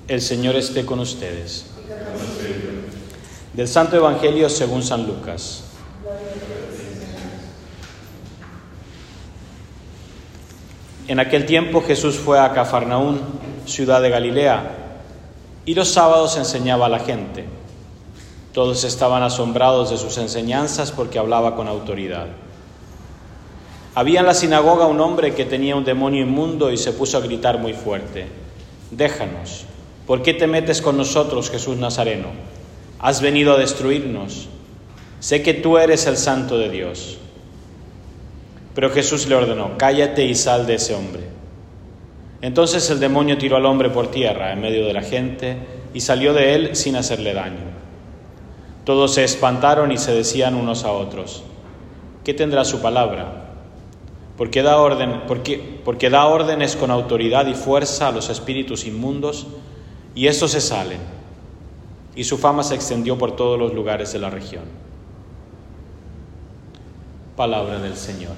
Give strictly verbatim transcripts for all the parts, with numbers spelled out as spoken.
El Señor esté con ustedes. Del Santo Evangelio según San Lucas. En aquel tiempo Jesús fue a Cafarnaún, ciudad de Galilea, y los sábados enseñaba a la gente. Todos estaban asombrados de sus enseñanzas porque hablaba con autoridad. Había en la sinagoga un hombre que tenía un demonio inmundo y se puso a gritar muy fuerte: «Déjanos, ¿por qué te metes con nosotros, Jesús Nazareno? ¿Has venido a destruirnos? Sé que tú eres el Santo de Dios». Pero Jesús le ordenó: «Cállate y sal de ese hombre». Entonces el demonio tiró al hombre por tierra en medio de la gente y salió de él sin hacerle daño. Todos se espantaron y se decían unos a otros: «¿Qué tendrá su palabra? Porque da orden, porque, porque da órdenes con autoridad y fuerza a los espíritus inmundos, y estos se salen». Y su fama se extendió por todos los lugares de la región. Palabra del Señor.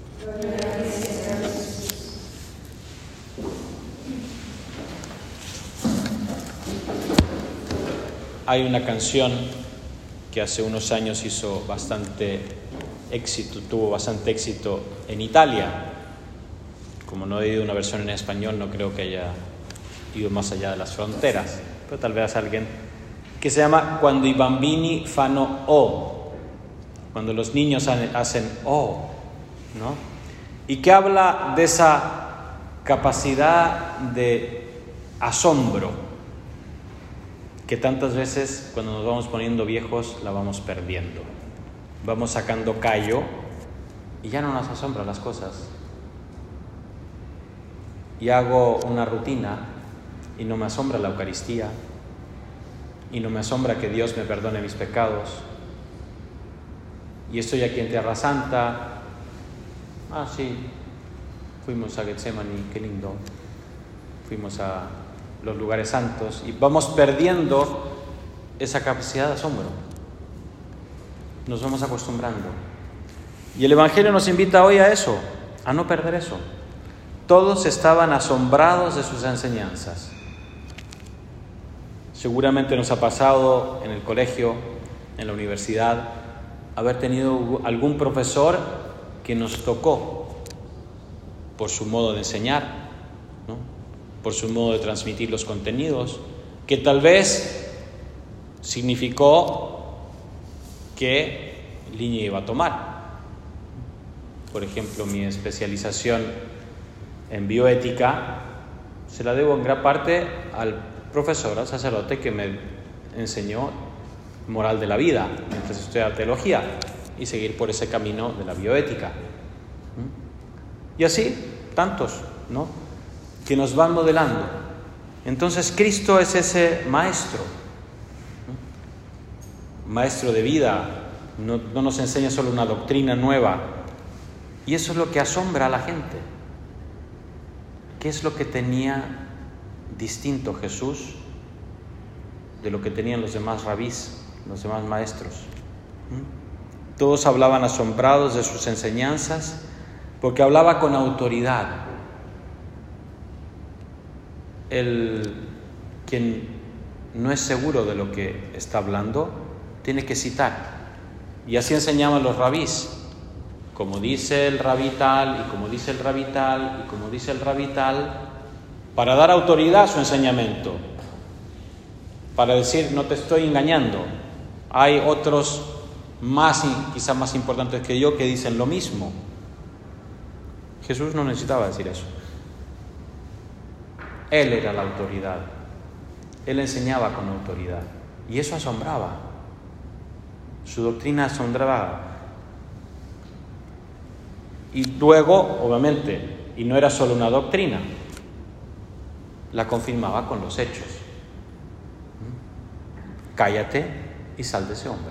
Hay una canción que hace unos años hizo bastante éxito, tuvo bastante éxito en Italia. Como no he oído una versión en español, no creo que haya ido más allá de las fronteras, pero tal vez alguien, que se llama Quando i bambini fanno O, cuando los niños hacen O, ¿no? Y que habla de esa capacidad de asombro que tantas veces cuando nos vamos poniendo viejos la vamos perdiendo. Vamos sacando callo y ya no nos asombran las cosas. Y hago una rutina y no me asombra la Eucaristía, y no me asombra que Dios me perdone mis pecados. Y estoy aquí en Tierra Santa. Ah, sí, fuimos a Getsemaní, qué lindo. Fuimos a los lugares santos y vamos perdiendo esa capacidad de asombro. Nos vamos acostumbrando. Y el Evangelio nos invita hoy a eso, a no perder eso. Todos estaban asombrados de sus enseñanzas. Seguramente nos ha pasado en el colegio, en la universidad, haber tenido algún profesor que nos tocó por su modo de enseñar, ¿no? Por su modo de transmitir los contenidos, que tal vez significó qué línea iba a tomar. Por ejemplo, mi especialización en bioética se la debo en gran parte al profesor, al sacerdote que me enseñó moral de la vida mientras estudiaba teología y seguir por ese camino de la bioética. Y así, tantos, ¿no?, que nos van modelando. Entonces Cristo es ese maestro, ¿no? Maestro de vida, no, no nos enseña solo una doctrina nueva. Y eso es lo que asombra a la gente. ¿Qué es lo que tenía distinto Jesús de lo que tenían los demás rabís, los demás maestros? ¿Mm? Todos hablaban asombrados de sus enseñanzas porque hablaba con autoridad. El quien no es seguro de lo que está hablando tiene que citar. Y así enseñaban los rabís. Como dice el rabí tal, y como dice el rabí tal, y como dice el rabí tal, para dar autoridad a su enseñamiento. Para decir, no te estoy engañando. Hay otros más, quizás más importantes que yo, que dicen lo mismo. Jesús no necesitaba decir eso. Él era la autoridad. Él enseñaba con autoridad. Y eso asombraba. Su doctrina asombraba. Y luego, obviamente, y no era solo una doctrina, la confirmaba con los hechos. Cállate y sal de ese hombre.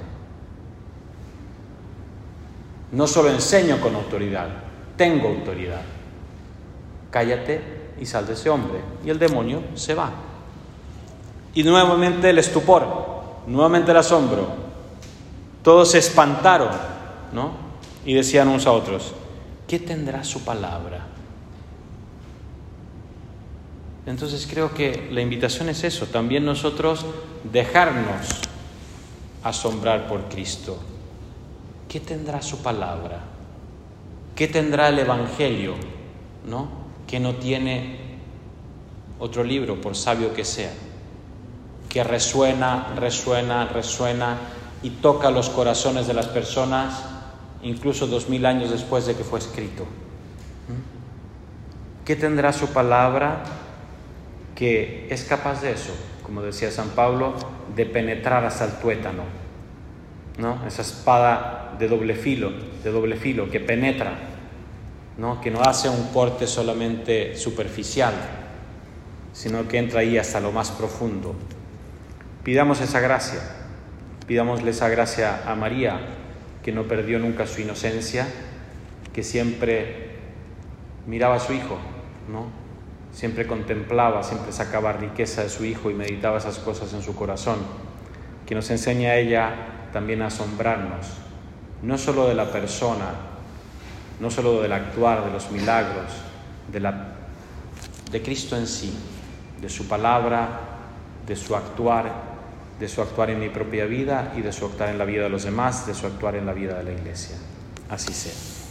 No solo enseño con autoridad, tengo autoridad. Cállate y sal de ese hombre. Y el demonio se va. Y nuevamente el estupor, nuevamente el asombro. Todos se espantaron, ¿no? Y decían unos a otros: ¿qué tendrá su palabra? Entonces creo que la invitación es eso, también nosotros dejarnos asombrar por Cristo. ¿Qué tendrá su palabra? ¿Qué tendrá el Evangelio, ¿no? Que no tiene otro libro, por sabio que sea, que resuena, resuena, resuena y toca los corazones de las personas incluso dos mil años después de que fue escrito. ¿Qué tendrá su palabra que es capaz de eso? Como decía San Pablo, de penetrar hasta el tuétano, ¿no? Esa espada de doble filo, de doble filo que penetra, ¿no? Que no hace un corte solamente superficial, sino que entra ahí hasta lo más profundo. Pidamos esa gracia, pidámosle esa gracia a María, que no perdió nunca su inocencia, que siempre miraba a su hijo, ¿no? Siempre contemplaba, siempre sacaba riqueza de su hijo y meditaba esas cosas en su corazón. Que nos enseñe a ella también a asombrarnos, no solo de la persona, no solo del actuar, de los milagros, de, la, de Cristo en sí, de su palabra, de su actuar, de su actuar en mi propia vida y de su actuar en la vida de los demás, de su actuar en la vida de la Iglesia. Así sea.